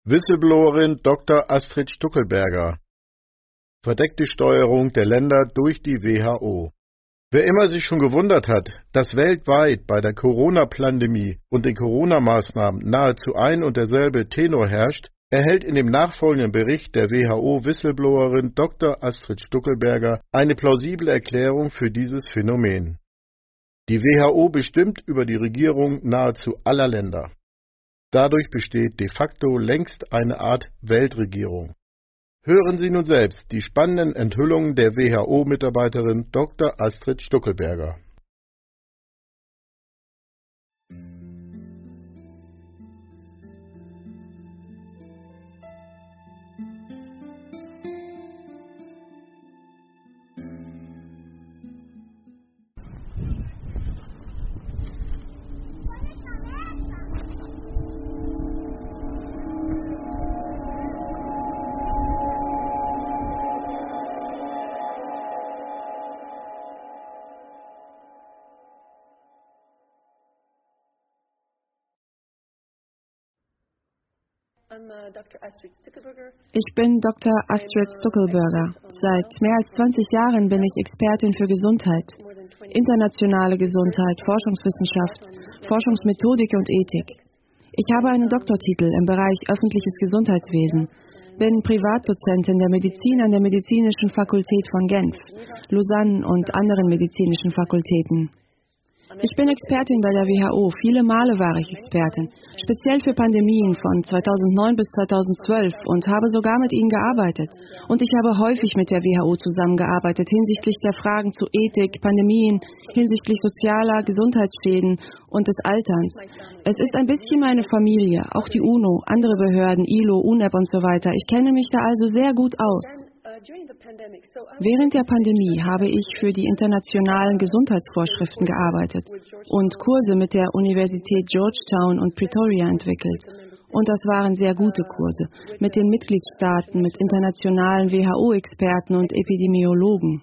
Whistleblowerin Dr. Astrid Stuckelberger. Verdeckte Steuerung der Länder durch die WHO. Wer immer sich schon gewundert hat, dass weltweit bei der Corona-Pandemie und den Corona-Maßnahmen nahezu ein und derselbe Tenor herrscht, erhält in dem nachfolgenden Bericht der WHO-Whistleblowerin Dr. Astrid Stuckelberger eine plausible Erklärung für dieses Phänomen. Die WHO bestimmt über die Regierung nahezu aller Länder. Dadurch besteht de facto längst eine Art Weltregierung. Hören Sie nun selbst die spannenden Enthüllungen der WHO-Mitarbeiterin Dr. Astrid Stuckelberger. Ich bin Dr. Astrid Stuckelberger. Seit mehr als 20 Jahren bin ich Expertin für Gesundheit, internationale Gesundheit, Forschungswissenschaft, Forschungsmethodik und Ethik. Ich habe einen Doktortitel im Bereich öffentliches Gesundheitswesen, bin Privatdozentin der Medizin an der Medizinischen Fakultät von Genf, Lausanne und anderen medizinischen Fakultäten. Ich bin Expertin bei der WHO, viele Male war ich Expertin, speziell für Pandemien von 2009 bis 2012 und habe sogar mit ihnen gearbeitet. Und ich habe häufig mit der WHO zusammengearbeitet hinsichtlich der Fragen zu Ethik, Pandemien, hinsichtlich sozialer Gesundheitsschäden und des Alterns. Es ist ein bisschen meine Familie, auch die UNO, andere Behörden, ILO, UNEP und so weiter. Ich kenne mich da also sehr gut aus. Während der Pandemie habe ich für die internationalen Gesundheitsvorschriften gearbeitet und Kurse mit der Universität Georgetown und Pretoria entwickelt. Und das waren sehr gute Kurse mit den Mitgliedstaaten, mit internationalen WHO-Experten und Epidemiologen.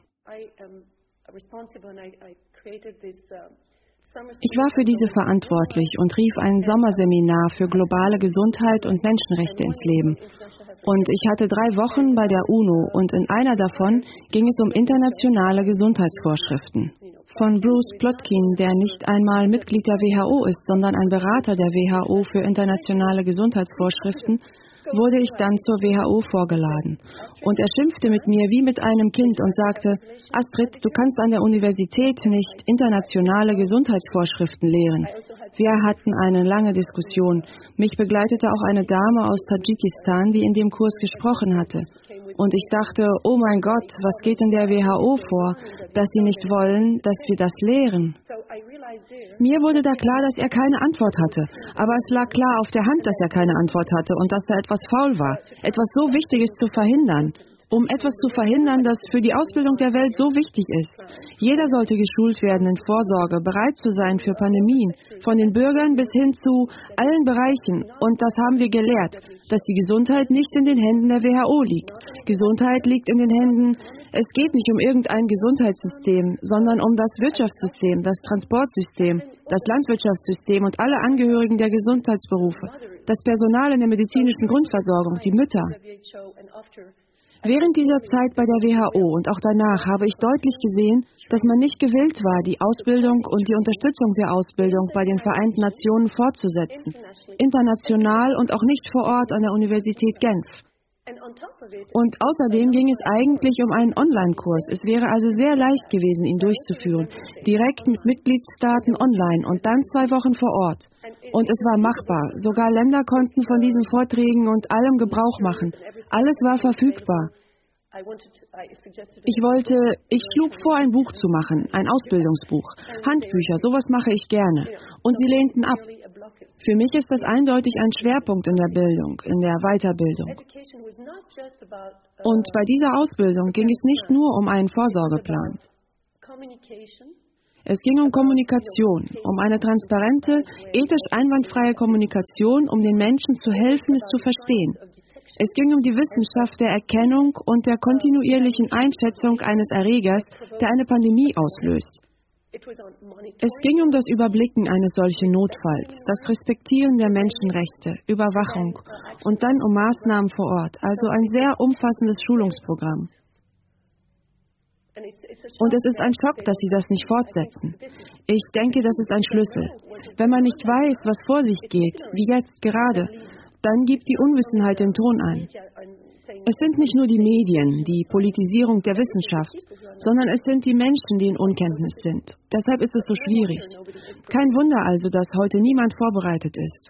Ich war für diese verantwortlich und rief ein Sommerseminar für globale Gesundheit und Menschenrechte ins Leben. Und ich hatte 3 Wochen bei der UNO und in einer davon ging es um internationale Gesundheitsvorschriften. Von Bruce Plotkin, der nicht einmal Mitglied der WHO ist, sondern ein Berater der WHO für internationale Gesundheitsvorschriften, wurde ich dann zur WHO vorgeladen. Und er schimpfte mit mir wie mit einem Kind und sagte, Astrid, du kannst an der Universität nicht internationale Gesundheitsvorschriften lehren. Wir hatten eine lange Diskussion. Mich begleitete auch eine Dame aus Tadschikistan, die in dem Kurs gesprochen hatte. Und ich dachte, oh mein Gott, was geht in der WHO vor, dass sie nicht wollen, dass wir das lehren. Mir wurde da klar, dass er keine Antwort hatte. Aber es lag klar auf der Hand, dass er keine Antwort hatte und dass da etwas faul war. Etwas so Wichtiges zu verhindern. Um etwas zu verhindern, das für die Ausbildung der Welt so wichtig ist. Jeder sollte geschult werden in Vorsorge, bereit zu sein für Pandemien, von den Bürgern bis hin zu allen Bereichen. Und das haben wir gelehrt, dass die Gesundheit nicht in den Händen der WHO liegt. Gesundheit liegt in den Händen, es geht nicht um irgendein Gesundheitssystem, sondern um das Wirtschaftssystem, das Transportsystem, das Landwirtschaftssystem und alle Angehörigen der Gesundheitsberufe, das Personal in der medizinischen Grundversorgung, die Mütter. Während dieser Zeit bei der WHO und auch danach habe ich deutlich gesehen, dass man nicht gewillt war, die Ausbildung und die Unterstützung der Ausbildung bei den Vereinten Nationen fortzusetzen, international und auch nicht vor Ort an der Universität Genf. Und außerdem ging es eigentlich um einen Online-Kurs. Es wäre also sehr leicht gewesen, ihn durchzuführen, direkt mit Mitgliedstaaten online und dann 2 Wochen vor Ort. Und es war machbar. Sogar Länder konnten von diesen Vorträgen und allem Gebrauch machen. Alles war verfügbar. Ich schlug vor, ein Buch zu machen, ein Ausbildungsbuch, Handbücher, sowas mache ich gerne. Und sie lehnten ab. Für mich ist das eindeutig ein Schwerpunkt in der Bildung, in der Weiterbildung. Und bei dieser Ausbildung ging es nicht nur um einen Vorsorgeplan. Es ging um Kommunikation, um eine transparente, ethisch einwandfreie Kommunikation, um den Menschen zu helfen, es zu verstehen. Es ging um die Wissenschaft der Erkennung und der kontinuierlichen Einschätzung eines Erregers, der eine Pandemie auslöst. Es ging um das Überblicken eines solchen Notfalls, das Respektieren der Menschenrechte, Überwachung und dann um Maßnahmen vor Ort, also ein sehr umfassendes Schulungsprogramm. Und es ist ein Schock, dass sie das nicht fortsetzen. Ich denke, das ist ein Schlüssel. Wenn man nicht weiß, was vor sich geht, wie jetzt gerade, dann gibt die Unwissenheit den Ton an. Es sind nicht nur die Medien, die Politisierung der Wissenschaft, sondern es sind die Menschen, die in Unkenntnis sind. Deshalb ist es so schwierig. Kein Wunder also, dass heute niemand vorbereitet ist.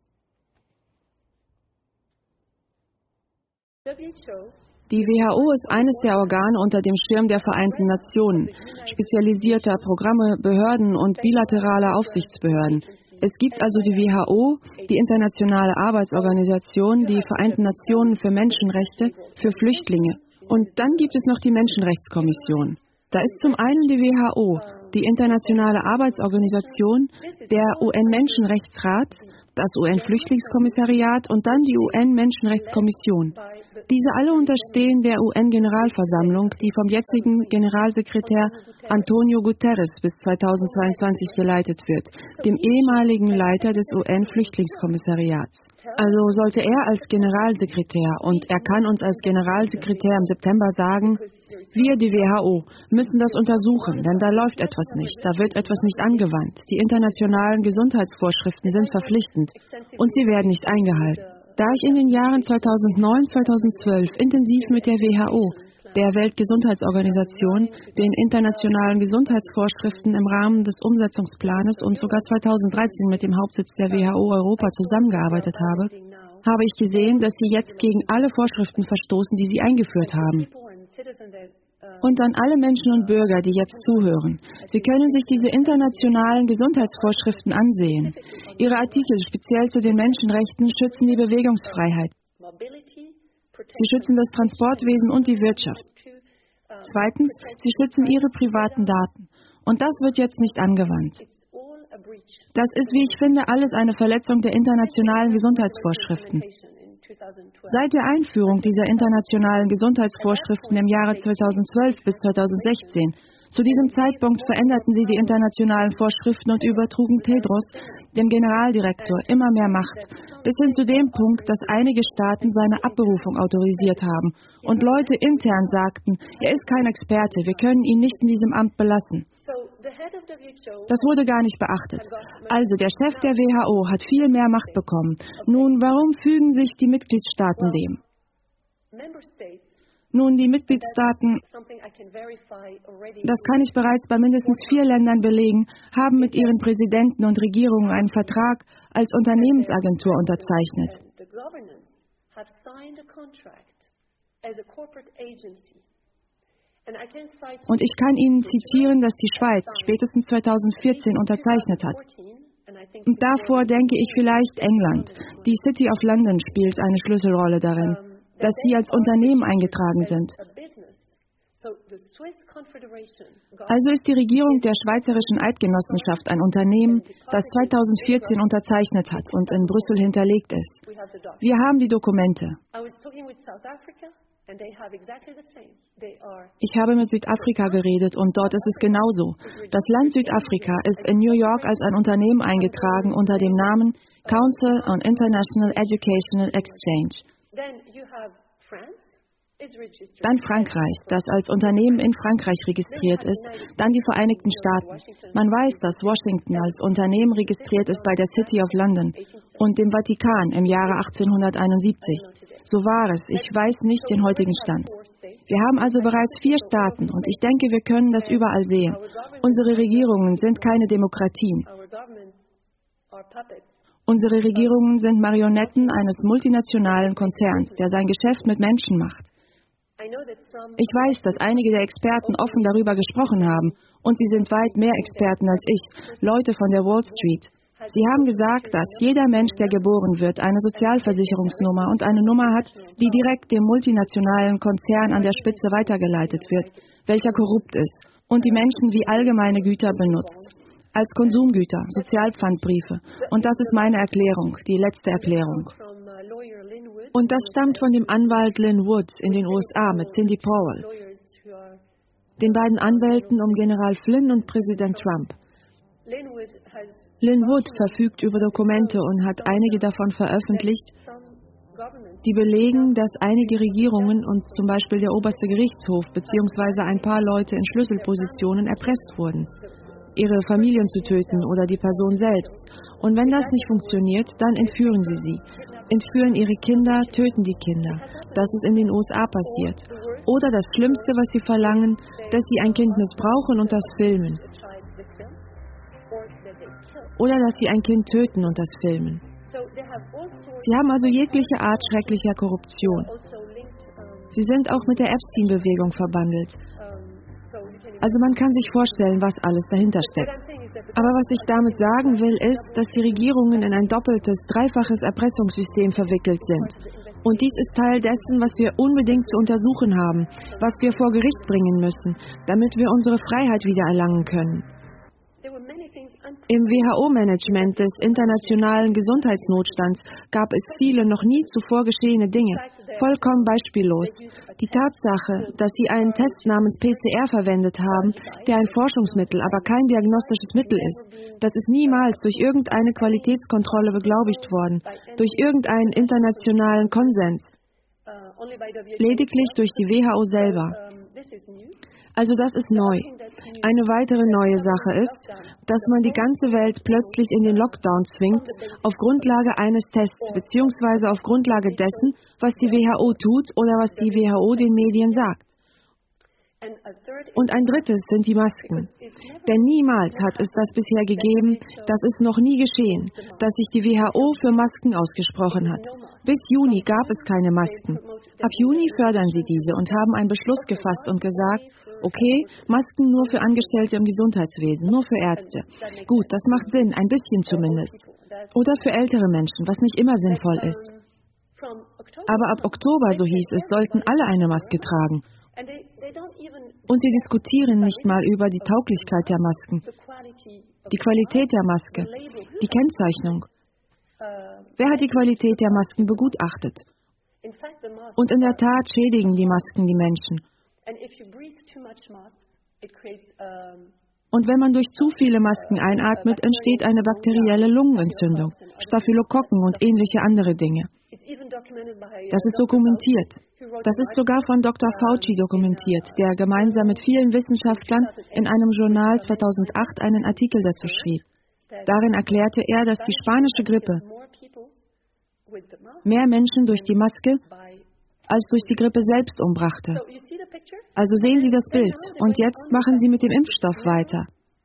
Die WHO ist eines der Organe unter dem Schirm der Vereinten Nationen, spezialisierter Programme, Behörden und bilaterale Aufsichtsbehörden. Es gibt also die WHO, die Internationale Arbeitsorganisation, die Vereinten Nationen für Menschenrechte, für Flüchtlinge. Und dann gibt es noch die Menschenrechtskommission. Da ist zum einen die WHO, die Internationale Arbeitsorganisation, der UN-Menschenrechtsrat, das UN-Flüchtlingskommissariat und dann die UN-Menschenrechtskommission. Diese alle unterstehen der UN-Generalversammlung, die vom jetzigen Generalsekretär Antonio Guterres bis 2022 geleitet wird, dem ehemaligen Leiter des UN-Flüchtlingskommissariats. Also sollte er als Generalsekretär, und er kann uns als Generalsekretär im September sagen, wir, die WHO, müssen das untersuchen, denn da läuft etwas nicht, da wird etwas nicht angewandt. Die internationalen Gesundheitsvorschriften sind verpflichtend und sie werden nicht eingehalten. Da ich in den Jahren 2009-2012 intensiv mit der WHO, der Weltgesundheitsorganisation, den internationalen Gesundheitsvorschriften im Rahmen des Umsetzungsplanes und sogar 2013 mit dem Hauptsitz der WHO Europa zusammengearbeitet habe, habe ich gesehen, dass sie jetzt gegen alle Vorschriften verstoßen, die sie eingeführt haben. Und an alle Menschen und Bürger, die jetzt zuhören. Sie können sich diese internationalen Gesundheitsvorschriften ansehen. Ihre Artikel speziell zu den Menschenrechten schützen die Bewegungsfreiheit. Sie schützen das Transportwesen und die Wirtschaft. Zweitens, sie schützen ihre privaten Daten. Und das wird jetzt nicht angewandt. Das ist, wie ich finde, alles eine Verletzung der internationalen Gesundheitsvorschriften. Seit der Einführung dieser internationalen Gesundheitsvorschriften im Jahre 2012 bis 2016, zu diesem Zeitpunkt veränderten sie die internationalen Vorschriften und übertrugen Tedros, dem Generaldirektor, immer mehr Macht, bis hin zu dem Punkt, dass einige Staaten seine Abberufung autorisiert haben und Leute intern sagten, er ist kein Experte, wir können ihn nicht in diesem Amt belassen. Das wurde gar nicht beachtet. Also der Chef der WHO hat viel mehr Macht bekommen. Nun, warum fügen sich die Mitgliedstaaten dem? Nun, die Mitgliedstaaten, das kann ich bereits bei mindestens 4 Ländern belegen, haben mit ihren Präsidenten und Regierungen einen Vertrag als Unternehmensagentur unterzeichnet. Und ich kann Ihnen zitieren, dass die Schweiz spätestens 2014 unterzeichnet hat. Und davor denke ich vielleicht England. Die City of London spielt eine Schlüsselrolle darin, dass sie als Unternehmen eingetragen sind. Also ist die Regierung der Schweizerischen Eidgenossenschaft ein Unternehmen, das 2014 unterzeichnet hat und in Brüssel hinterlegt ist. Wir haben die Dokumente. Ich habe mit Südafrika geredet und dort ist es genauso. Das Land Südafrika ist in New York als ein Unternehmen eingetragen unter dem Namen Council on International Educational Exchange. Dann Frankreich, das als Unternehmen in Frankreich registriert ist, dann die Vereinigten Staaten. Man weiß, dass Washington als Unternehmen registriert ist bei der City of London und dem Vatikan im Jahre 1871. So war es, ich weiß nicht den heutigen Stand. Wir haben also bereits 4 Staaten und ich denke, wir können das überall sehen. Unsere Regierungen sind keine Demokratien. Unsere Regierungen sind Marionetten eines multinationalen Konzerns, der sein Geschäft mit Menschen macht. Ich weiß, dass einige der Experten offen darüber gesprochen haben und sie sind weit mehr Experten als ich, Leute von der Wall Street. Sie haben gesagt, dass jeder Mensch, der geboren wird, eine Sozialversicherungsnummer und eine Nummer hat, die direkt dem multinationalen Konzern an der Spitze weitergeleitet wird, welcher korrupt ist und die Menschen wie allgemeine Güter benutzt. Als Konsumgüter, Sozialpfandbriefe. Und das ist meine Erklärung, die letzte Erklärung. Und das stammt von dem Anwalt Lin Wood in den USA mit Cindy Powell. den beiden Anwälten um General Flynn und Präsident Trump. Lin Wood verfügt über Dokumente und hat einige davon veröffentlicht, die belegen, dass einige Regierungen und zum Beispiel der oberste Gerichtshof bzw. ein paar Leute in Schlüsselpositionen erpresst wurden, ihre Familien zu töten oder die Person selbst. Und wenn das nicht funktioniert, dann entführen sie, entführen ihre Kinder, töten die Kinder. Das ist in den USA passiert. Oder das Schlimmste, was sie verlangen, dass sie ein Kind missbrauchen und das filmen. Oder dass sie ein Kind töten und das filmen. Sie haben also jegliche Art schrecklicher Korruption. Sie sind auch mit der Epstein-Bewegung verbandelt. Also man kann sich vorstellen, was alles dahinter steckt. Aber was ich damit sagen will, ist, dass die Regierungen in ein doppeltes, dreifaches Erpressungssystem verwickelt sind. Und dies ist Teil dessen, was wir unbedingt zu untersuchen haben, was wir vor Gericht bringen müssen, damit wir unsere Freiheit wieder erlangen können. Im WHO-Management des internationalen Gesundheitsnotstands gab es viele noch nie zuvor geschehene Dinge, vollkommen beispiellos. Die Tatsache, dass sie einen Test namens PCR verwendet haben, der ein Forschungsmittel, aber kein diagnostisches Mittel ist, das ist niemals durch irgendeine Qualitätskontrolle beglaubigt worden, durch irgendeinen internationalen Konsens, lediglich durch die WHO selber. Also das ist neu. Eine weitere neue Sache ist, dass man die ganze Welt plötzlich in den Lockdown zwingt, auf Grundlage eines Tests, beziehungsweise auf Grundlage dessen, was die WHO tut oder was die WHO den Medien sagt. Und ein drittes sind die Masken. Denn niemals hat es das bisher gegeben, das ist noch nie geschehen, dass sich die WHO für Masken ausgesprochen hat. Bis Juni gab es keine Masken. Ab Juni fördern sie diese und haben einen Beschluss gefasst und gesagt, okay, Masken nur für Angestellte im Gesundheitswesen, nur für Ärzte. Gut, das macht Sinn, ein bisschen zumindest. Oder für ältere Menschen, was nicht immer sinnvoll ist. Aber ab Oktober, so hieß es, sollten alle eine Maske tragen. Und sie diskutieren nicht mal über die Tauglichkeit der Masken, die Qualität der Maske, die Kennzeichnung. Wer hat die Qualität der Masken begutachtet? Und in der Tat schädigen die Masken die Menschen. Und wenn man durch zu viele Masken einatmet, entsteht eine bakterielle Lungenentzündung, Staphylokokken und ähnliche andere Dinge. Das ist dokumentiert. Das ist sogar von Dr. Fauci dokumentiert, der gemeinsam mit vielen Wissenschaftlern in einem Journal 2008 einen Artikel dazu schrieb. Darin erklärte er, dass die spanische Grippe mehr Menschen durch die Maske als durch die Grippe selbst umbrachte. Also sehen Sie das Bild. Und jetzt machen Sie mit dem Impfstoff weiter.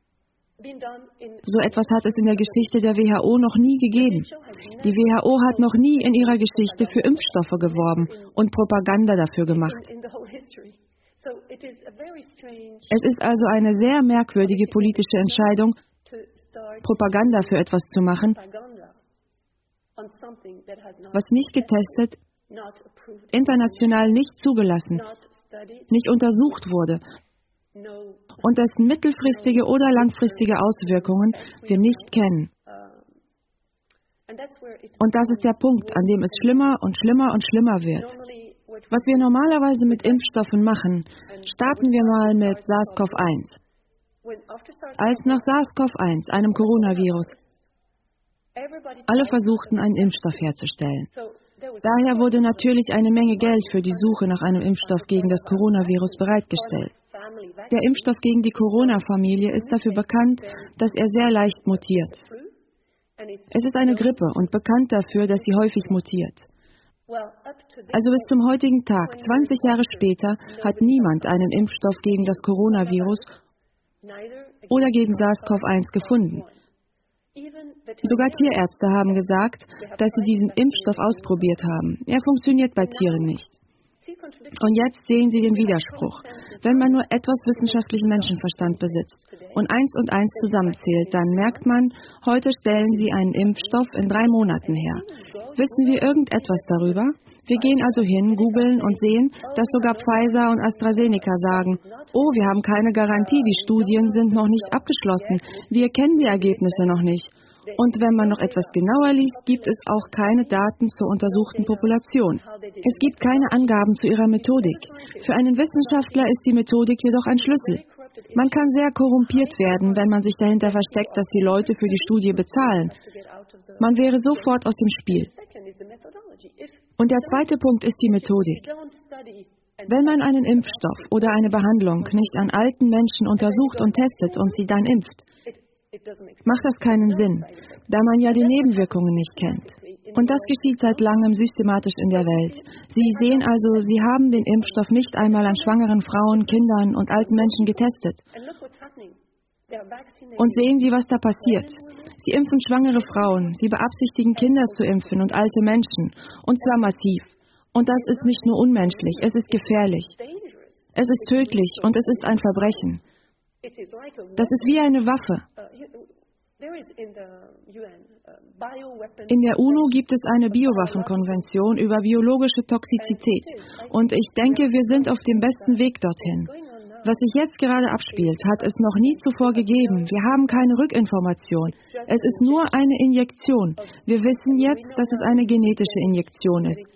So etwas hat es in der Geschichte der WHO noch nie gegeben. Die WHO hat noch nie in ihrer Geschichte für Impfstoffe geworben und Propaganda dafür gemacht. Es ist also eine sehr merkwürdige politische Entscheidung, Propaganda für etwas zu machen, was nicht getestet, international nicht zugelassen, nicht untersucht wurde und dessen mittelfristige oder langfristige Auswirkungen wir nicht kennen. Und das ist der Punkt, an dem es schlimmer und schlimmer und schlimmer wird. Was wir normalerweise mit Impfstoffen machen, starten wir mal mit SARS-CoV-1. Als nach SARS-CoV-1, einem Coronavirus, alle versuchten, einen Impfstoff herzustellen. Daher wurde natürlich eine Menge Geld für die Suche nach einem Impfstoff gegen das Coronavirus bereitgestellt. Der Impfstoff gegen die Corona-Familie ist dafür bekannt, dass er sehr leicht mutiert. Es ist eine Grippe und bekannt dafür, dass sie häufig mutiert. Also bis zum heutigen Tag, 20 Jahre später, hat niemand einen Impfstoff gegen das Coronavirus oder gegen SARS-CoV-1 gefunden. Sogar Tierärzte haben gesagt, dass sie diesen Impfstoff ausprobiert haben. Er funktioniert bei Tieren nicht. Und jetzt sehen Sie den Widerspruch. Wenn man nur etwas wissenschaftlichen Menschenverstand besitzt und eins zusammenzählt, dann merkt man, heute stellen Sie einen Impfstoff in 3 Monaten her. Wissen wir irgendetwas darüber? Wir gehen also hin, googeln und sehen, dass sogar Pfizer und AstraZeneca sagen, oh, wir haben keine Garantie, die Studien sind noch nicht abgeschlossen, wir kennen die Ergebnisse noch nicht. Und wenn man noch etwas genauer liest, gibt es auch keine Daten zur untersuchten Population. Es gibt keine Angaben zu ihrer Methodik. Für einen Wissenschaftler ist die Methodik jedoch ein Schlüssel. Man kann sehr korrumpiert werden, wenn man sich dahinter versteckt, dass die Leute für die Studie bezahlen. Man wäre sofort aus dem Spiel. Und der zweite Punkt ist die Methodik. Wenn man einen Impfstoff oder eine Behandlung nicht an alten Menschen untersucht und testet und sie dann impft, macht das keinen Sinn, da man ja die Nebenwirkungen nicht kennt. Und das geschieht seit langem systematisch in der Welt. Sie sehen also, Sie haben den Impfstoff nicht einmal an schwangeren Frauen, Kindern und alten Menschen getestet. Und sehen Sie, was da passiert. Sie impfen schwangere Frauen, Sie beabsichtigen, Kinder zu impfen und alte Menschen. Und zwar massiv. Und das ist nicht nur unmenschlich, es ist gefährlich. Es ist tödlich und es ist ein Verbrechen. Das ist wie eine Waffe. In der UNO gibt es eine Biowaffenkonvention über biologische Toxizität. Und ich denke, wir sind auf dem besten Weg dorthin. Was sich jetzt gerade abspielt, hat es noch nie zuvor gegeben. Wir haben keine Rückinformation. Es ist nur eine Injektion. Wir wissen jetzt, dass es eine genetische Injektion ist.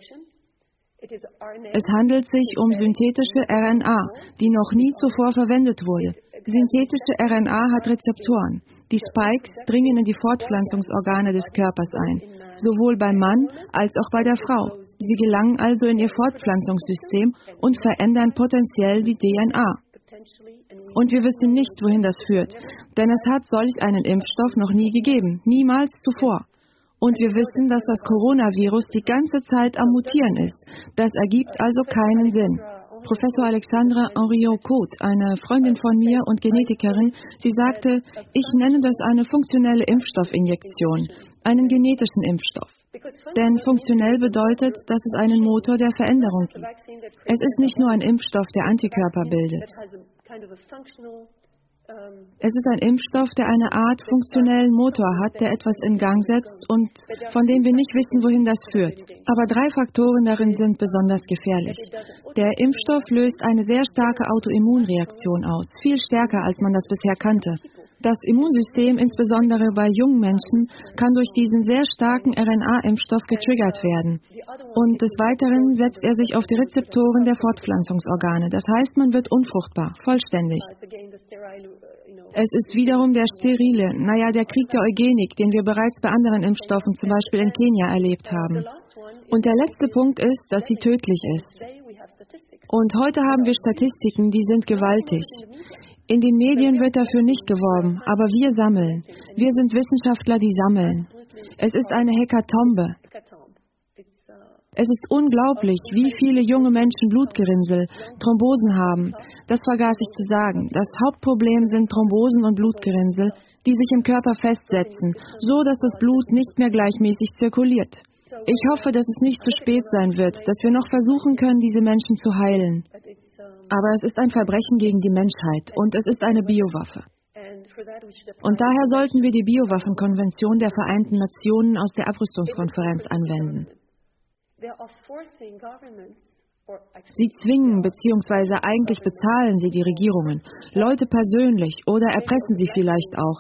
Es handelt sich um synthetische RNA, die noch nie zuvor verwendet wurde. Synthetische RNA hat Rezeptoren. Die Spikes dringen in die Fortpflanzungsorgane des Körpers ein, sowohl beim Mann als auch bei der Frau. Sie gelangen also in ihr Fortpflanzungssystem und verändern potenziell die DNA. Und wir wissen nicht, wohin das führt, denn es hat solch einen Impfstoff noch nie gegeben, niemals zuvor. Und wir wissen, dass das Coronavirus die ganze Zeit am Mutieren ist. Das ergibt also keinen Sinn. Professor Alexandra Henriot-Cote, eine Freundin von mir und Genetikerin, sie sagte, ich nenne das eine funktionelle Impfstoffinjektion, einen genetischen Impfstoff. Denn funktionell bedeutet, dass es einen Motor der Veränderung gibt. Es ist nicht nur ein Impfstoff, der Antikörper bildet. Es ist ein Impfstoff, der eine Art funktionellen Motor hat, der etwas in Gang setzt und von dem wir nicht wissen, wohin das führt. Aber 3 Faktoren darin sind besonders gefährlich. Der Impfstoff löst eine sehr starke Autoimmunreaktion aus, viel stärker, als man das bisher kannte. Das Immunsystem, insbesondere bei jungen Menschen, kann durch diesen sehr starken RNA-Impfstoff getriggert werden. Und des Weiteren setzt er sich auf die Rezeptoren der Fortpflanzungsorgane. Das heißt, man wird unfruchtbar, vollständig. Es ist wiederum der sterile, der Krieg der Eugenik, den wir bereits bei anderen Impfstoffen, zum Beispiel in Kenia, erlebt haben. Und der letzte Punkt ist, dass sie tödlich ist. Und heute haben wir Statistiken, die sind gewaltig. In den Medien wird dafür nicht geworben, aber wir sammeln. Wir sind Wissenschaftler, die sammeln. Es ist eine Hekatombe. Es ist unglaublich, wie viele junge Menschen Blutgerinnsel, Thrombosen haben. Das vergaß ich zu sagen. Das Hauptproblem sind Thrombosen und Blutgerinnsel, die sich im Körper festsetzen, so dass das Blut nicht mehr gleichmäßig zirkuliert. Ich hoffe, dass es nicht zu spät sein wird, dass wir noch versuchen können, diese Menschen zu heilen. Aber es ist ein Verbrechen gegen die Menschheit und es ist eine Biowaffe. Und daher sollten wir die Biowaffenkonvention der Vereinten Nationen aus der Abrüstungskonferenz anwenden. Sie zwingen bzw. eigentlich bezahlen sie die Regierungen, Leute persönlich oder erpressen sie vielleicht auch,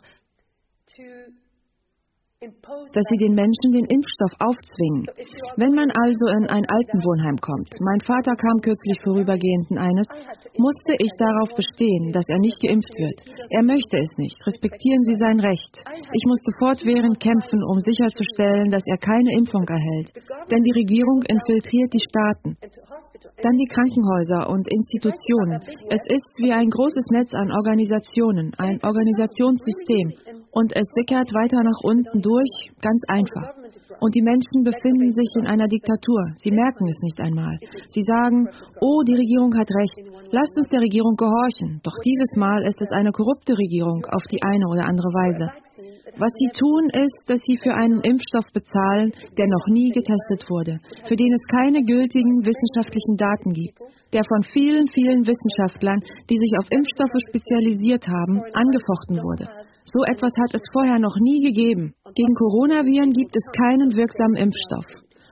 dass sie den Menschen den Impfstoff aufzwingen. Wenn man also in ein Altenwohnheim kommt, mein Vater kam kürzlich vorübergehend in eines, musste ich darauf bestehen, dass er nicht geimpft wird. Er möchte es nicht. Respektieren Sie sein Recht. Ich musste fortwährend kämpfen, um sicherzustellen, dass er keine Impfung erhält. Denn die Regierung infiltriert die Staaten. Dann die Krankenhäuser und Institutionen. Es ist wie ein großes Netz an Organisationen, ein Organisationssystem. Und es sickert weiter nach unten durch, ganz einfach. Und die Menschen befinden sich in einer Diktatur. Sie merken es nicht einmal. Sie sagen, oh, die Regierung hat recht. Lasst uns der Regierung gehorchen. Doch dieses Mal ist es eine korrupte Regierung auf die eine oder andere Weise. Was sie tun, ist, dass sie für einen Impfstoff bezahlen, der noch nie getestet wurde, für den es keine gültigen wissenschaftlichen Daten gibt, der von vielen, vielen Wissenschaftlern, die sich auf Impfstoffe spezialisiert haben, angefochten wurde. So etwas hat es vorher noch nie gegeben. Gegen Coronaviren gibt es keinen wirksamen Impfstoff.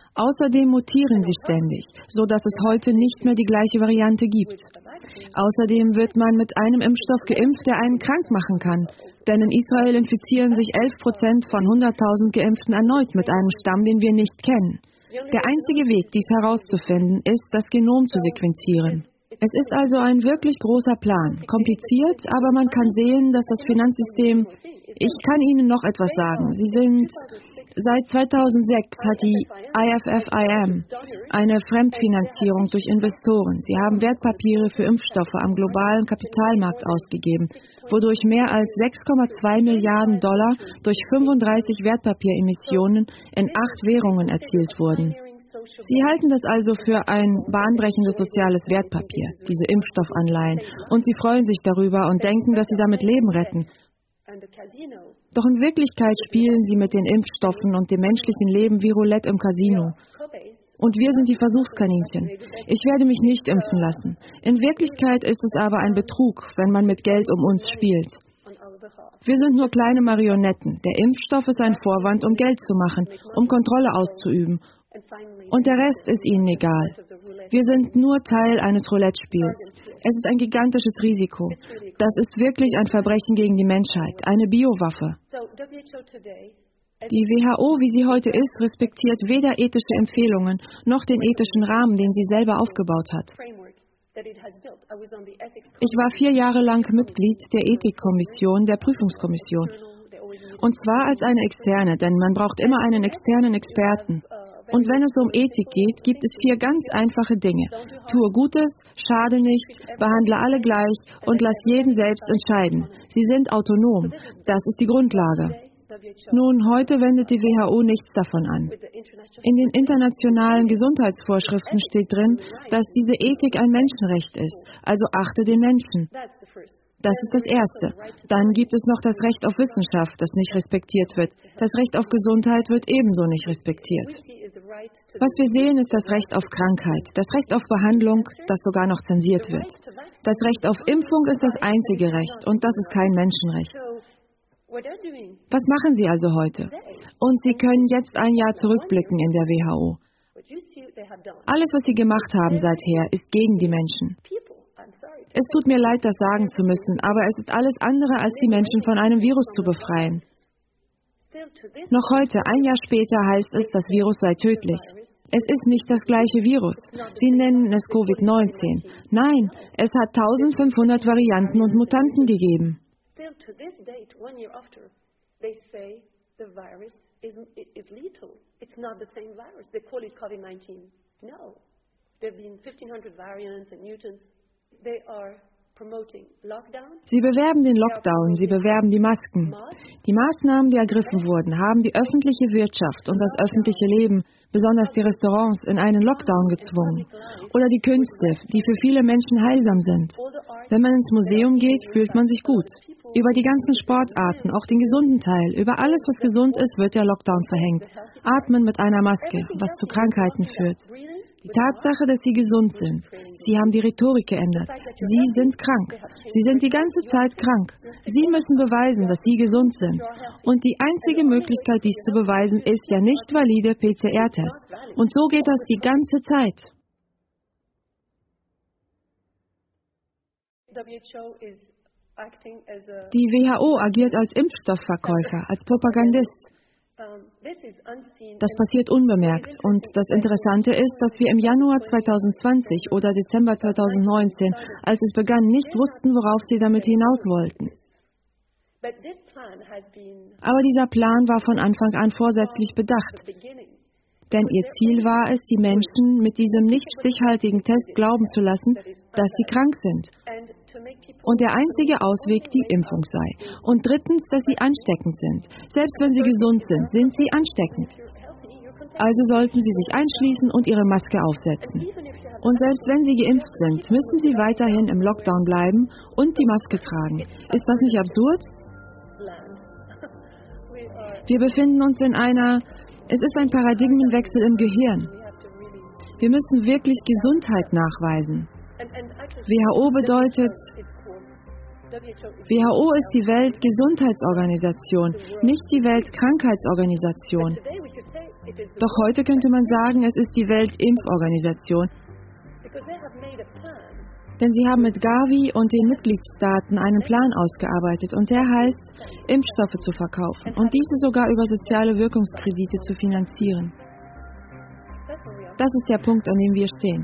Außerdem mutieren sie ständig, so dass es heute nicht mehr die gleiche Variante gibt. Außerdem wird man mit einem Impfstoff geimpft, der einen krank machen kann. Denn in Israel infizieren sich 11% von 100.000 Geimpften erneut mit einem Stamm, den wir nicht kennen. Der einzige Weg, dies herauszufinden, ist, das Genom zu sequenzieren. Es ist also ein wirklich großer Plan. Kompliziert, aber man kann sehen, dass das Finanzsystem... Ich kann Ihnen noch etwas sagen. Seit 2006 hat die IFFIM eine Fremdfinanzierung durch Investoren. Sie haben Wertpapiere für Impfstoffe am globalen Kapitalmarkt ausgegeben, wodurch mehr als $6,2 Milliarden durch 35 Wertpapieremissionen in 8 Währungen erzielt wurden. Sie halten das also für ein bahnbrechendes soziales Wertpapier, diese Impfstoffanleihen, und sie freuen sich darüber und denken, dass sie damit Leben retten. Doch in Wirklichkeit spielen sie mit den Impfstoffen und dem menschlichen Leben wie Roulette im Casino. Und wir sind die Versuchskaninchen. Ich werde mich nicht impfen lassen. In Wirklichkeit ist es aber ein Betrug, wenn man mit Geld um uns spielt. Wir sind nur kleine Marionetten. Der Impfstoff ist ein Vorwand, um Geld zu machen, um Kontrolle auszuüben. Und der Rest ist ihnen egal. Wir sind nur Teil eines Roulette-Spiels. Es ist ein gigantisches Risiko. Das ist wirklich ein Verbrechen gegen die Menschheit, eine Biowaffe. Die WHO, wie sie heute ist, respektiert weder ethische Empfehlungen noch den ethischen Rahmen, den sie selber aufgebaut hat. Ich war 4 Jahre lang Mitglied der Ethikkommission, der Prüfungskommission. Und zwar als eine externe, denn man braucht immer einen externen Experten. Und wenn es um Ethik geht, gibt es 4 ganz einfache Dinge. Tue Gutes, schade nicht, behandle alle gleich und lass jeden selbst entscheiden. Sie sind autonom. Das ist die Grundlage. Nun, heute wendet die WHO nichts davon an. In den internationalen Gesundheitsvorschriften steht drin, dass diese Ethik ein Menschenrecht ist, also achte den Menschen. Das ist das Erste. Dann gibt es noch das Recht auf Wissenschaft, das nicht respektiert wird. Das Recht auf Gesundheit wird ebenso nicht respektiert. Was wir sehen, ist das Recht auf Krankheit, das Recht auf Behandlung, das sogar noch zensiert wird. Das Recht auf Impfung ist das einzige Recht und das ist kein Menschenrecht. Was machen Sie also heute? Und Sie können jetzt ein Jahr zurückblicken in der WHO. Alles, was Sie gemacht haben seither, ist gegen die Menschen. Es tut mir leid, das sagen zu müssen, aber es ist alles andere, als die Menschen von einem Virus zu befreien. Noch heute, ein Jahr später, heißt es, das Virus sei tödlich. Es ist nicht das gleiche Virus. Sie nennen es Covid-19. Nein, es hat 1500 Varianten und Mutanten gegeben. Sie bewerben den Lockdown, sie bewerben die Masken. Die Maßnahmen, die ergriffen wurden, haben die öffentliche Wirtschaft und das öffentliche Leben, besonders die Restaurants, in einen Lockdown gezwungen. Oder die Künste, die für viele Menschen heilsam sind. Wenn man ins Museum geht, fühlt man sich gut. Über die ganzen Sportarten, auch den gesunden Teil, über alles, was gesund ist, wird der Lockdown verhängt. Atmen mit einer Maske, was zu Krankheiten führt. Die Tatsache, dass Sie gesund sind. Sie haben die Rhetorik geändert. Sie sind krank. Sie sind die ganze Zeit krank. Sie müssen beweisen, dass Sie gesund sind. Und die einzige Möglichkeit, dies zu beweisen, ist der nicht valide PCR-Test. Und so geht das die ganze Zeit. Die WHO agiert als Impfstoffverkäufer, als Propagandist. Das passiert unbemerkt. Und das Interessante ist, dass wir im Januar 2020 oder Dezember 2019, als es begann, nicht wussten, worauf sie damit hinaus wollten. Aber dieser Plan war von Anfang an vorsätzlich bedacht. Denn ihr Ziel war es, die Menschen mit diesem nicht stichhaltigen Test glauben zu lassen, dass sie krank sind. Und der einzige Ausweg die Impfung sei. Und drittens, dass sie ansteckend sind. Selbst wenn sie gesund sind, sind sie ansteckend. Also sollten sie sich einschließen und ihre Maske aufsetzen. Und selbst wenn sie geimpft sind, müssen sie weiterhin im Lockdown bleiben und die Maske tragen. Ist das nicht absurd? Wir befinden uns es ist ein Paradigmenwechsel im Gehirn. Wir müssen wirklich Gesundheit nachweisen. WHO ist die Weltgesundheitsorganisation, nicht die Weltkrankheitsorganisation. Doch heute könnte man sagen, es ist die Weltimpforganisation. Denn sie haben mit Gavi und den Mitgliedstaaten einen Plan ausgearbeitet und der heißt, Impfstoffe zu verkaufen und diese sogar über soziale Wirkungskredite zu finanzieren. Das ist der Punkt, an dem wir stehen.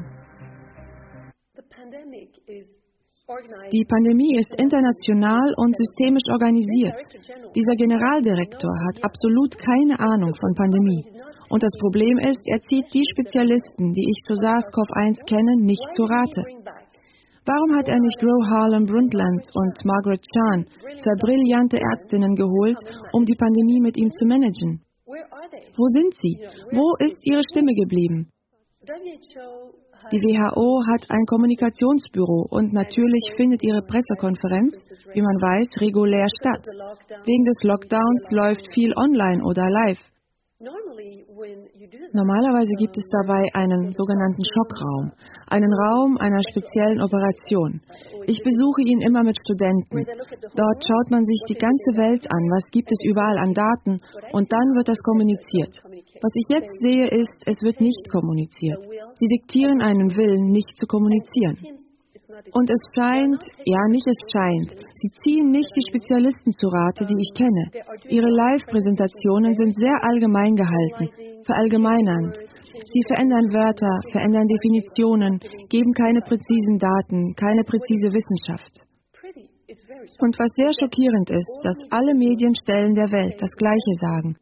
Die Pandemie ist international und systemisch organisiert. Dieser Generaldirektor hat absolut keine Ahnung von Pandemie. Und das Problem ist, er zieht die Spezialisten, die ich zu SARS-CoV-1 kenne, nicht zu Rate. Warum hat er nicht Gro Harlem Brundtland und Margaret Chan, zwei brillante Ärztinnen, geholt, um die Pandemie mit ihm zu managen? Wo sind sie? Wo ist ihre Stimme geblieben? Die WHO hat ein Kommunikationsbüro und natürlich findet ihre Pressekonferenz, wie man weiß, regulär statt. Wegen des Lockdowns läuft viel online oder live. Normalerweise gibt es dabei einen sogenannten Schockraum, einen Raum einer speziellen Operation. Ich besuche ihn immer mit Studenten. Dort schaut man sich die ganze Welt an, was gibt es überall an Daten und dann wird das kommuniziert. Was ich jetzt sehe ist, es wird nicht kommuniziert. Sie diktieren einen Willen, nicht zu kommunizieren. Und es scheint, sie ziehen nicht die Spezialisten zu Rate, die ich kenne. Ihre Live-Präsentationen sind sehr allgemein gehalten, verallgemeinernd. Sie verändern Wörter, verändern Definitionen, geben keine präzisen Daten, keine präzise Wissenschaft. Und was sehr schockierend ist, dass alle Medienstellen der Welt das Gleiche sagen.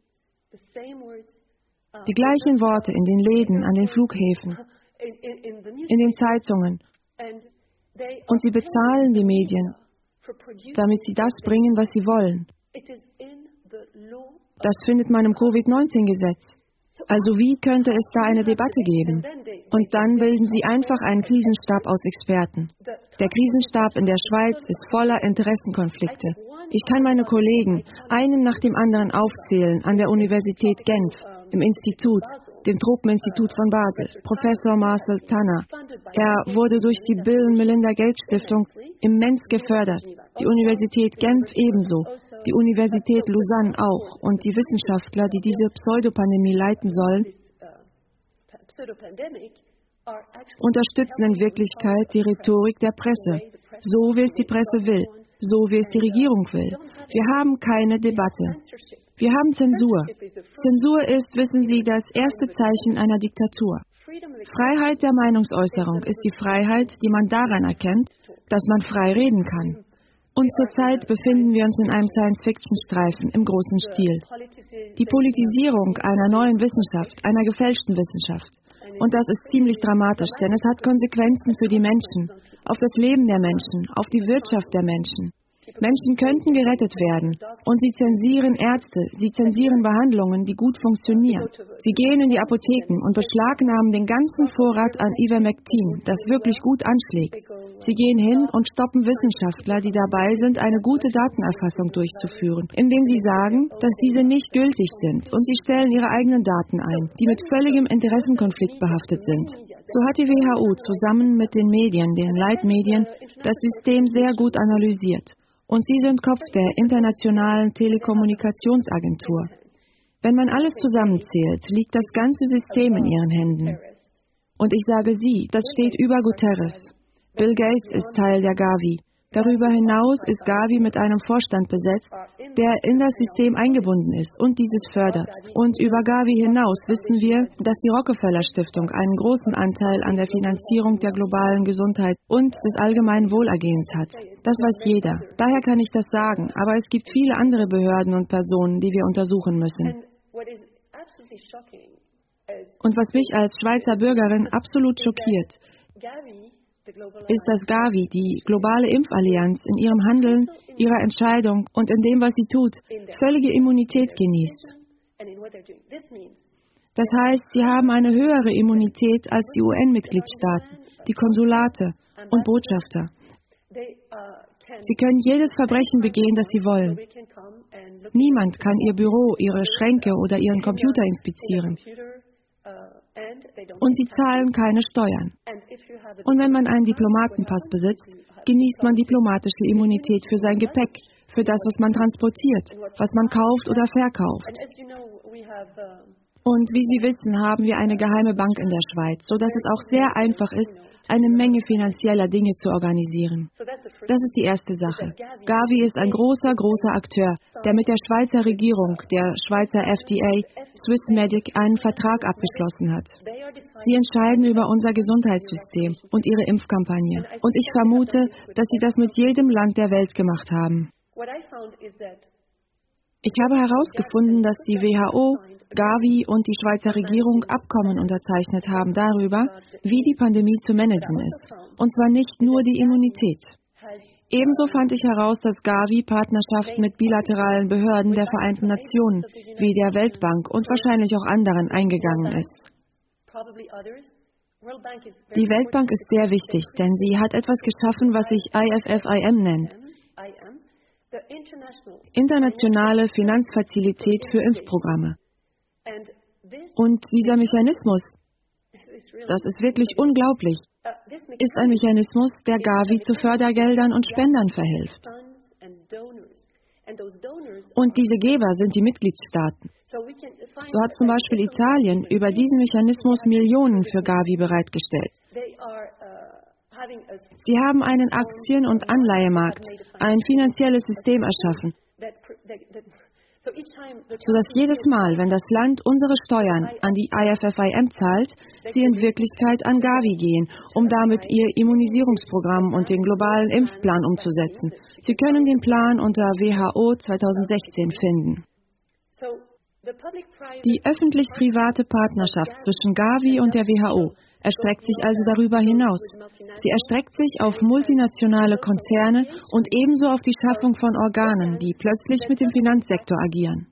Die gleichen Worte in den Läden, an den Flughäfen, in den Zeitungen. Und sie bezahlen die Medien, damit sie das bringen, was sie wollen. Das findet man im Covid-19-Gesetz. Also wie könnte es da eine Debatte geben? Und dann bilden sie einfach einen Krisenstab aus Experten. Der Krisenstab in der Schweiz ist voller Interessenkonflikte. Ich kann meine Kollegen einen nach dem anderen aufzählen an der Universität Genf, im Institut, dem Tropeninstitut von Basel, Professor Marcel Tanner. Er wurde durch die Bill und Melinda Gates Stiftung immens gefördert. Die Universität Genf ebenso, die Universität Lausanne auch und die Wissenschaftler, die diese Pseudopandemie leiten sollen, unterstützen in Wirklichkeit die Rhetorik der Presse, so wie es die Presse will, so wie es die Regierung will. Wir haben keine Debatte. Wir haben Zensur. Zensur ist, wissen Sie, das erste Zeichen einer Diktatur. Freiheit der Meinungsäußerung ist die Freiheit, die man daran erkennt, dass man frei reden kann. Und zurzeit befinden wir uns in einem Science-Fiction-Streifen im großen Stil. Die Politisierung einer neuen Wissenschaft, einer gefälschten Wissenschaft. Und das ist ziemlich dramatisch, denn es hat Konsequenzen für die Menschen, auf das Leben der Menschen, auf die Wirtschaft der Menschen. Menschen könnten gerettet werden und sie zensieren Ärzte, sie zensieren Behandlungen, die gut funktionieren. Sie gehen in die Apotheken und beschlagnahmen den ganzen Vorrat an Ivermectin, das wirklich gut anschlägt. Sie gehen hin und stoppen Wissenschaftler, die dabei sind, eine gute Datenerfassung durchzuführen, indem sie sagen, dass diese nicht gültig sind und sie stellen ihre eigenen Daten ein, die mit völligem Interessenkonflikt behaftet sind. So hat die WHO zusammen mit den Medien, den Leitmedien, das System sehr gut analysiert. Und sie sind Kopf der Internationalen Telekommunikationsagentur. Wenn man alles zusammenzählt, liegt das ganze System in ihren Händen. Und ich sage Sie, das steht über Guterres. Bill Gates ist Teil der Gavi. Darüber hinaus ist Gavi mit einem Vorstand besetzt, der in das System eingebunden ist und dieses fördert. Und über Gavi hinaus wissen wir, dass die Rockefeller Stiftung einen großen Anteil an der Finanzierung der globalen Gesundheit und des allgemeinen Wohlergehens hat. Das weiß jeder. Daher kann ich das sagen. Aber es gibt viele andere Behörden und Personen, die wir untersuchen müssen. Und was mich als Schweizer Bürgerin absolut schockiert, ist, dass Gavi, die globale Impfallianz, in ihrem Handeln, ihrer Entscheidung und in dem, was sie tut, völlige Immunität genießt. Das heißt, sie haben eine höhere Immunität als die UN-Mitgliedstaaten, die Konsulate und Botschafter. Sie können jedes Verbrechen begehen, das sie wollen. Niemand kann ihr Büro, ihre Schränke oder ihren Computer inspizieren. Und sie zahlen keine Steuern. Und wenn man einen Diplomatenpass besitzt, genießt man diplomatische Immunität für sein Gepäck, für das, was man transportiert, was man kauft oder verkauft. Und wie Sie wissen, haben wir eine geheime Bank in der Schweiz, sodass es auch sehr einfach ist, eine Menge finanzieller Dinge zu organisieren. Das ist die erste Sache. Gavi ist ein großer Akteur, der mit der Schweizer Regierung, der Schweizer FDA, Swissmedic, einen Vertrag abgeschlossen hat. Sie entscheiden über unser Gesundheitssystem und ihre Impfkampagne. Und ich vermute, dass sie das mit jedem Land der Welt gemacht haben. Ich habe herausgefunden, dass die WHO, Gavi und die Schweizer Regierung Abkommen unterzeichnet haben darüber, wie die Pandemie zu managen ist. Und zwar nicht nur die Immunität. Ebenso fand ich heraus, dass Gavi Partnerschaften mit bilateralen Behörden der Vereinten Nationen, wie der Weltbank und wahrscheinlich auch anderen eingegangen ist. Die Weltbank ist sehr wichtig, denn sie hat etwas geschaffen, was sich IFFIM nennt. Internationale Finanzfazilität für Impfprogramme. Und dieser Mechanismus, das ist wirklich unglaublich, ist ein Mechanismus, der Gavi zu Fördergeldern und Spendern verhilft. Und diese Geber sind die Mitgliedstaaten. So hat zum Beispiel Italien über diesen Mechanismus Millionen für Gavi bereitgestellt. Sie haben einen Aktien- und Anleihemarkt, ein finanzielles System erschaffen, sodass jedes Mal, wenn das Land unsere Steuern an die IFFIM zahlt, sie in Wirklichkeit an Gavi gehen, um damit ihr Immunisierungsprogramm und den globalen Impfplan umzusetzen. Sie können den Plan unter WHO 2016 finden. Die öffentlich-private Partnerschaft zwischen Gavi und der WHO erstreckt sich also darüber hinaus. Sie erstreckt sich auf multinationale Konzerne und ebenso auf die Schaffung von Organen, die plötzlich mit dem Finanzsektor agieren.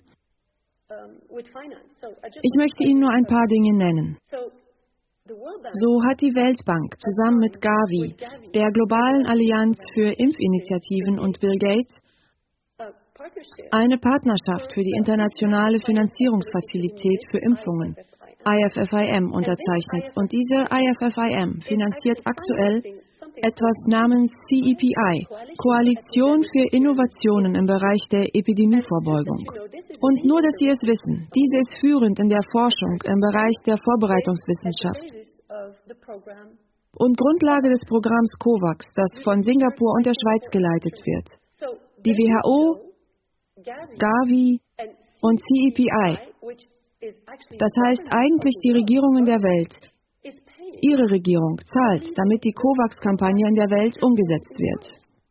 Ich möchte Ihnen nur ein paar Dinge nennen. So hat die Weltbank zusammen mit Gavi, der Globalen Allianz für Impfinitiativen und Bill Gates, eine Partnerschaft für die internationale Finanzierungsfazilität für Impfungen, IFFIM, unterzeichnet. Und diese IFFIM finanziert aktuell etwas namens CEPI, Koalition für Innovationen im Bereich der Epidemievorbeugung. Und nur, dass Sie es wissen, diese ist führend in der Forschung im Bereich der Vorbereitungswissenschaft und Grundlage des Programms COVAX, das von Singapur und der Schweiz geleitet wird. Die WHO, Gavi und CEPI, das heißt eigentlich die Regierungen der Welt, ihre Regierung zahlt, damit die COVAX-Kampagne in der Welt umgesetzt wird.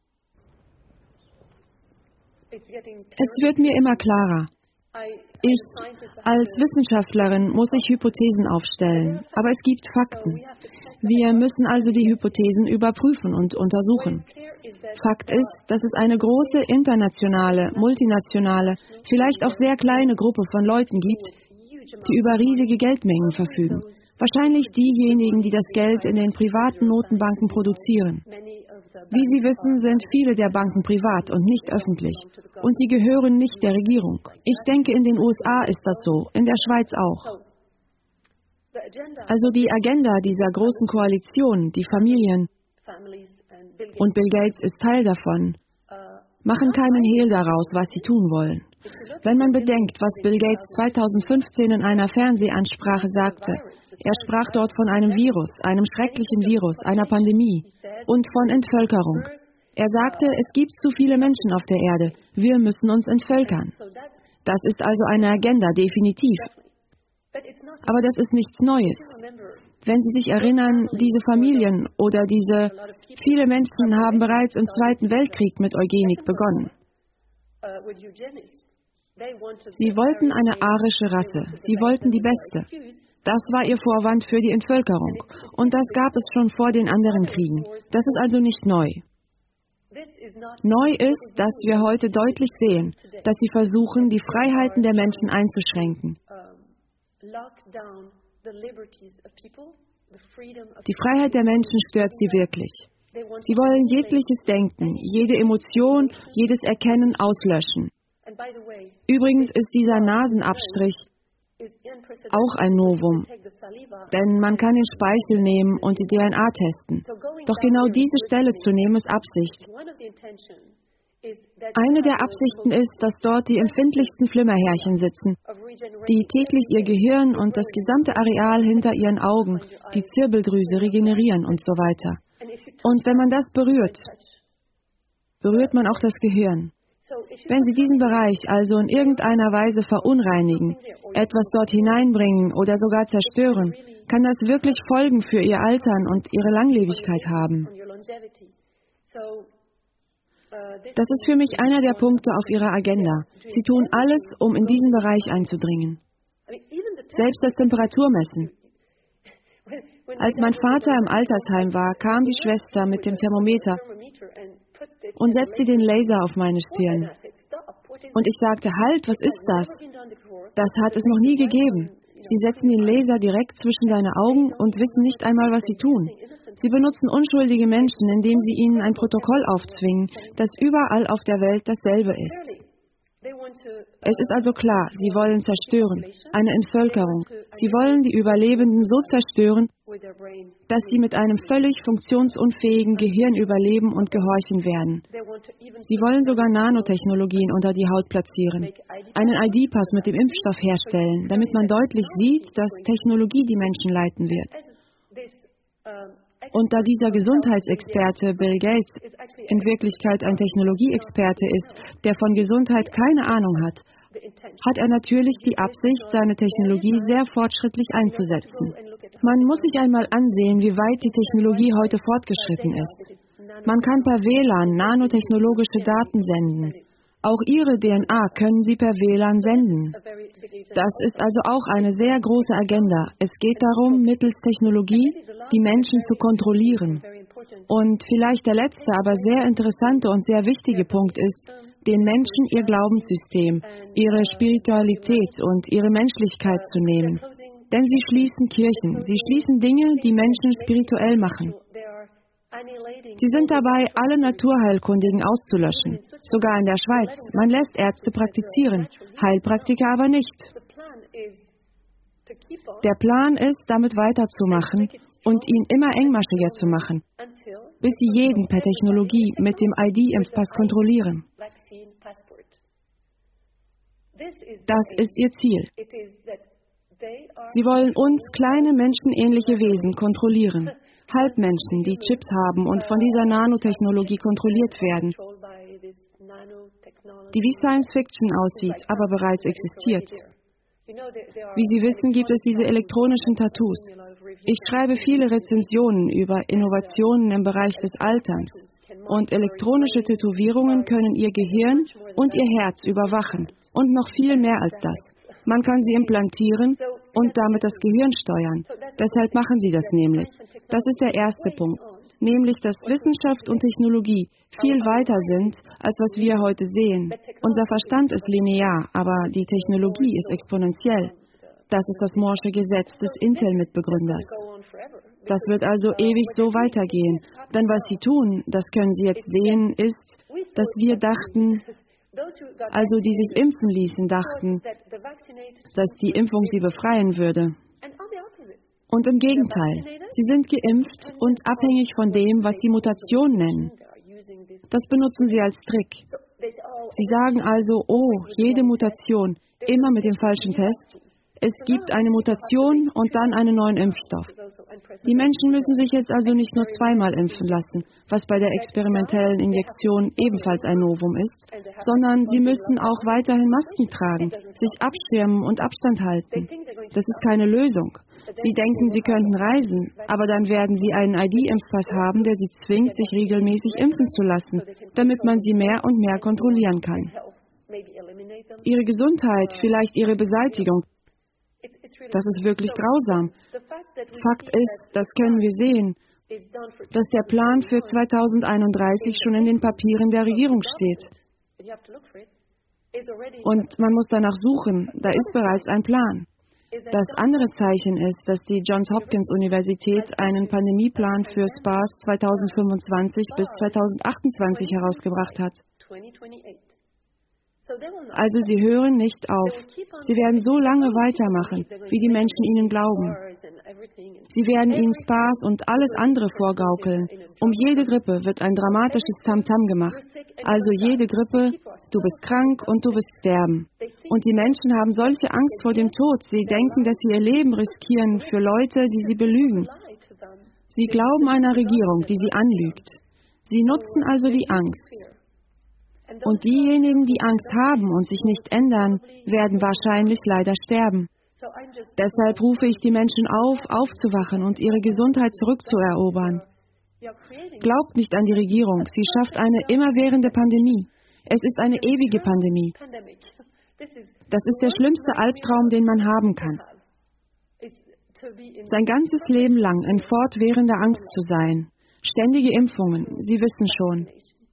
Es wird mir immer klarer. Ich als Wissenschaftlerin muss ich Hypothesen aufstellen, aber es gibt Fakten. Wir müssen also die Hypothesen überprüfen und untersuchen. Fakt ist, dass es eine große internationale, multinationale, vielleicht auch sehr kleine Gruppe von Leuten gibt, die über riesige Geldmengen verfügen. Wahrscheinlich diejenigen, die das Geld in den privaten Notenbanken produzieren. Wie Sie wissen, sind viele der Banken privat und nicht öffentlich. Und sie gehören nicht der Regierung. Ich denke, in den USA ist das so, in der Schweiz auch. Also die Agenda dieser großen Koalition, die Familien, und Bill Gates ist Teil davon, machen keinen Hehl daraus, was sie tun wollen. Wenn man bedenkt, was Bill Gates 2015 in einer Fernsehansprache sagte, er sprach dort von einem Virus, einem schrecklichen Virus, einer Pandemie und von Entvölkerung. Er sagte, es gibt zu viele Menschen auf der Erde, wir müssen uns entvölkern. Das ist also eine Agenda, definitiv. Aber das ist nichts Neues. Wenn Sie sich erinnern, diese Familien oder viele Menschen haben bereits im Zweiten Weltkrieg mit Eugenik begonnen. Sie wollten eine arische Rasse. Sie wollten die beste. Das war ihr Vorwand für die Entvölkerung. Und das gab es schon vor den anderen Kriegen. Das ist also nicht neu. Neu ist, dass wir heute deutlich sehen, dass sie versuchen, die Freiheiten der Menschen einzuschränken. Die Freiheit der Menschen stört sie wirklich. Sie wollen jegliches Denken, jede Emotion, jedes Erkennen auslöschen. Übrigens ist dieser Nasenabstrich auch ein Novum, denn man kann den Speichel nehmen und die DNA testen. Doch genau diese Stelle zu nehmen ist Absicht. Eine der Absichten ist, dass dort die empfindlichsten Flimmerhärchen sitzen, die täglich ihr Gehirn und das gesamte Areal hinter ihren Augen, die Zirbeldrüse regenerieren und so weiter. Und wenn man das berührt, berührt man auch das Gehirn. Wenn Sie diesen Bereich also in irgendeiner Weise verunreinigen, etwas dort hineinbringen oder sogar zerstören, kann das wirklich Folgen für Ihr Altern und Ihre Langlebigkeit haben. Das ist für mich einer der Punkte auf Ihrer Agenda. Sie tun alles, um in diesen Bereich einzudringen. Selbst das Temperaturmessen. Als mein Vater im Altersheim war, kam die Schwester mit dem Thermometer und setzte den Laser auf meine Stirn. Und ich sagte, halt, was ist das? Das hat es noch nie gegeben. Sie setzen den Laser direkt zwischen deine Augen und wissen nicht einmal, was sie tun. Sie benutzen unschuldige Menschen, indem sie ihnen ein Protokoll aufzwingen, das überall auf der Welt dasselbe ist. Es ist also klar, sie wollen zerstören, eine Entvölkerung. Sie wollen die Überlebenden so zerstören, dass sie mit einem völlig funktionsunfähigen Gehirn überleben und gehorchen werden. Sie wollen sogar Nanotechnologien unter die Haut platzieren, einen ID-Pass mit dem Impfstoff herstellen, damit man deutlich sieht, dass Technologie die Menschen leiten wird. Und da dieser Gesundheitsexperte Bill Gates in Wirklichkeit ein Technologieexperte ist, der von Gesundheit keine Ahnung hat, hat er natürlich die Absicht, seine Technologie sehr fortschrittlich einzusetzen. Man muss sich einmal ansehen, wie weit die Technologie heute fortgeschritten ist. Man kann per WLAN nanotechnologische Daten senden. Auch Ihre DNA können Sie per WLAN senden. Das ist also auch eine sehr große Agenda. Es geht darum, mittels Technologie die Menschen zu kontrollieren. Und vielleicht der letzte, aber sehr interessante und sehr wichtige Punkt ist, den Menschen ihr Glaubenssystem, ihre Spiritualität und ihre Menschlichkeit zu nehmen. Denn sie schließen Kirchen, sie schließen Dinge, die Menschen spirituell machen. Sie sind dabei, alle Naturheilkundigen auszulöschen, sogar in der Schweiz. Man lässt Ärzte praktizieren, Heilpraktiker aber nicht. Der Plan ist, damit weiterzumachen und ihn immer engmaschiger zu machen, bis sie jeden per Technologie mit dem ID-Impfpass kontrollieren. Das ist ihr Ziel. Sie wollen uns kleine menschenähnliche Wesen kontrollieren. Halbmenschen, die Chips haben und von dieser Nanotechnologie kontrolliert werden, die wie Science Fiction aussieht, aber bereits existiert. Wie Sie wissen, gibt es diese elektronischen Tattoos. Ich schreibe viele Rezensionen über Innovationen im Bereich des Alterns. Und elektronische Tätowierungen können Ihr Gehirn und Ihr Herz überwachen. Und noch viel mehr als das. Man kann sie implantieren und damit das Gehirn steuern. Deshalb machen sie das nämlich. Das ist der erste Punkt. Nämlich, dass Wissenschaft und Technologie viel weiter sind, als was wir heute sehen. Unser Verstand ist linear, aber die Technologie ist exponentiell. Das ist das Moore'sche Gesetz des Intel-Mitbegründers. Das wird also ewig so weitergehen. Denn was sie tun, das können Sie jetzt sehen, ist, dass wir dachten, also die sich impfen ließen, dachten, dass die Impfung sie befreien würde. Und im Gegenteil, sie sind geimpft und abhängig von dem, was sie Mutation nennen. Das benutzen sie als Trick. Sie sagen also, oh, jede Mutation, immer mit dem falschen Test. Es gibt eine Mutation und dann einen neuen Impfstoff. Die Menschen müssen sich jetzt also nicht nur zweimal impfen lassen, was bei der experimentellen Injektion ebenfalls ein Novum ist, sondern sie müssen auch weiterhin Masken tragen, sich abschirmen und Abstand halten. Das ist keine Lösung. Sie denken, sie könnten reisen, aber dann werden sie einen ID-Impfpass haben, der sie zwingt, sich regelmäßig impfen zu lassen, damit man sie mehr und mehr kontrollieren kann. Ihre Gesundheit, vielleicht ihre Beseitigung, das ist wirklich grausam. Fakt ist, das können wir sehen, dass der Plan für 2031 schon in den Papieren der Regierung steht. Und man muss danach suchen, da ist bereits ein Plan. Das andere Zeichen ist, dass die Johns Hopkins Universität einen Pandemieplan für SPARS 2025 bis 2028 herausgebracht hat. Also sie hören nicht auf. Sie werden so lange weitermachen, wie die Menschen ihnen glauben. Sie werden ihnen SPARS und alles andere vorgaukeln. Um jede Grippe wird ein dramatisches Tamtam gemacht. Also jede Grippe, du bist krank und du wirst sterben. Und die Menschen haben solche Angst vor dem Tod. Sie denken, dass sie ihr Leben riskieren für Leute, die sie belügen. Sie glauben einer Regierung, die sie anlügt. Sie nutzen also die Angst. Und diejenigen, die Angst haben und sich nicht ändern, werden wahrscheinlich leider sterben. Deshalb rufe ich die Menschen auf, aufzuwachen und ihre Gesundheit zurückzuerobern. Glaubt nicht an die Regierung, sie schafft eine immerwährende Pandemie. Es ist eine ewige Pandemie. Das ist der schlimmste Albtraum, den man haben kann. Sein ganzes Leben lang in fortwährender Angst zu sein. Ständige Impfungen, Sie wissen schon.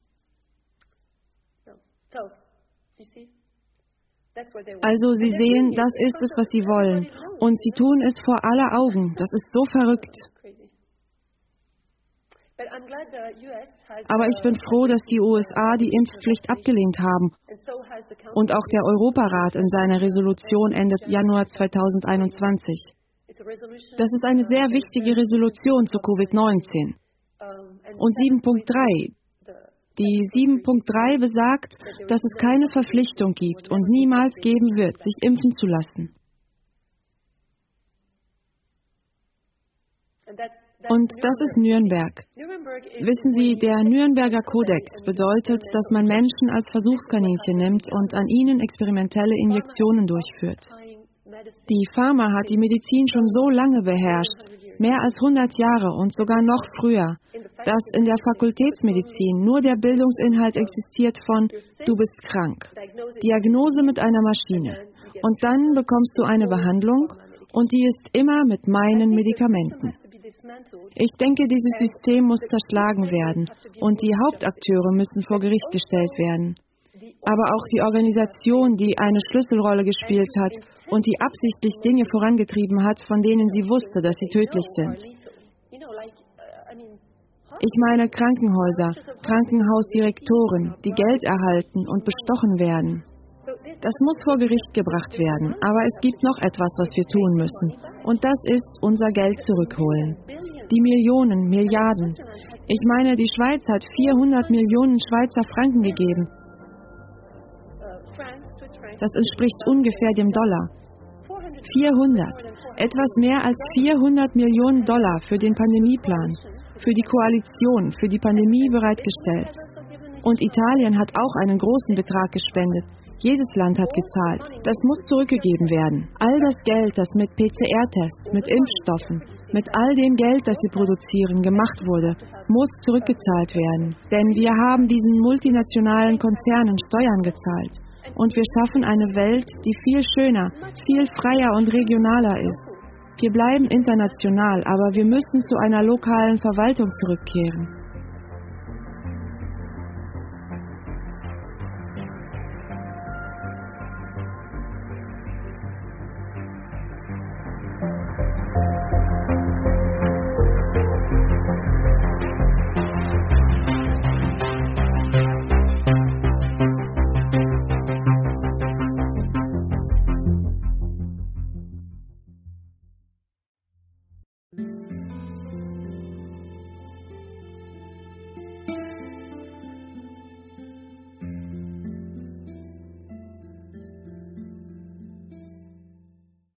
Also Sie sehen, das ist es, was Sie wollen. Und Sie tun es vor aller Augen. Das ist so verrückt. Aber ich bin froh, dass die USA die Impfpflicht abgelehnt haben und auch der Europarat in seiner Resolution Ende Januar 2021. Das ist eine sehr wichtige Resolution zu Covid-19. Und 7.3. Die 7.3 besagt, dass es keine Verpflichtung gibt und niemals geben wird, sich impfen zu lassen. Und das ist Nürnberg. Wissen Sie, der Nürnberger Kodex bedeutet, dass man Menschen als Versuchskaninchen nimmt und an ihnen experimentelle Injektionen durchführt. Die Pharma hat die Medizin schon so lange beherrscht, mehr als 100 Jahre und sogar noch früher, dass in der Fakultätsmedizin nur der Bildungsinhalt existiert von „Du bist krank“, Diagnose mit einer Maschine. Und dann bekommst du eine Behandlung und die ist immer mit meinen Medikamenten. Ich denke, dieses System muss zerschlagen werden und die Hauptakteure müssen vor Gericht gestellt werden. Aber auch die Organisation, die eine Schlüsselrolle gespielt hat und die absichtlich Dinge vorangetrieben hat, von denen sie wusste, dass sie tödlich sind. Ich meine Krankenhäuser, Krankenhausdirektoren, die Geld erhalten und bestochen werden. Das muss vor Gericht gebracht werden, aber es gibt noch etwas, was wir tun müssen. Und das ist unser Geld zurückholen. Die Millionen, Milliarden. Ich meine, die Schweiz hat 400 Millionen Schweizer Franken gegeben. Das entspricht ungefähr dem Dollar. 400. Etwas mehr als 400 Millionen Dollar für den Pandemieplan, für die Koalition, für die Pandemie bereitgestellt. Und Italien hat auch einen großen Betrag gespendet. Jedes Land hat gezahlt. Das muss zurückgegeben werden. All das Geld, das mit PCR-Tests, mit Impfstoffen, mit all dem Geld, das sie produzieren, gemacht wurde, muss zurückgezahlt werden. Denn wir haben diesen multinationalen Konzernen Steuern gezahlt. Und wir schaffen eine Welt, die viel schöner, viel freier und regionaler ist. Wir bleiben international, aber wir müssen zu einer lokalen Verwaltung zurückkehren.